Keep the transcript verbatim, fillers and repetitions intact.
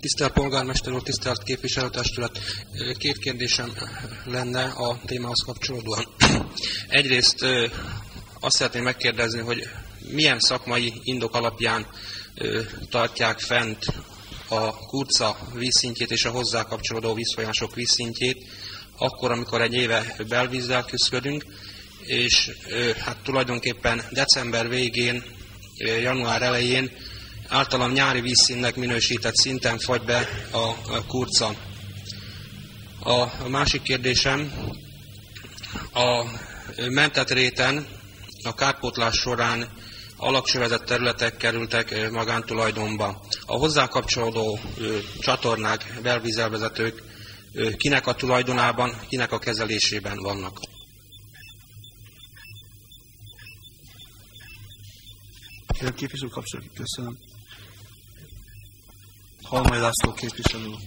Tisztelt polgármester úr, tisztelt képviselőtestület! Két kérdésem lenne a témához kapcsolódóan. Egyrészt azt szeretném megkérdezni, hogy milyen szakmai indok alapján tartják fent a Kurca vízszintjét és a hozzá kapcsolódó vízfolyások vízszintjét, akkor, amikor egy éve belvízzel küszködünk, és hát tulajdonképpen december végén, január elején általam nyári vízszínnek minősített szinten fagy be a Kurca. A másik kérdésem, a mentett réten a kárpótlás során alagcsövezett területek kerültek magántulajdonba. A hozzá kapcsolódó csatornák, belvízelvezetők kinek a tulajdonában, kinek a kezelésében vannak? Képviselő kapcsolatban köszönöm. Halmai László képviselő.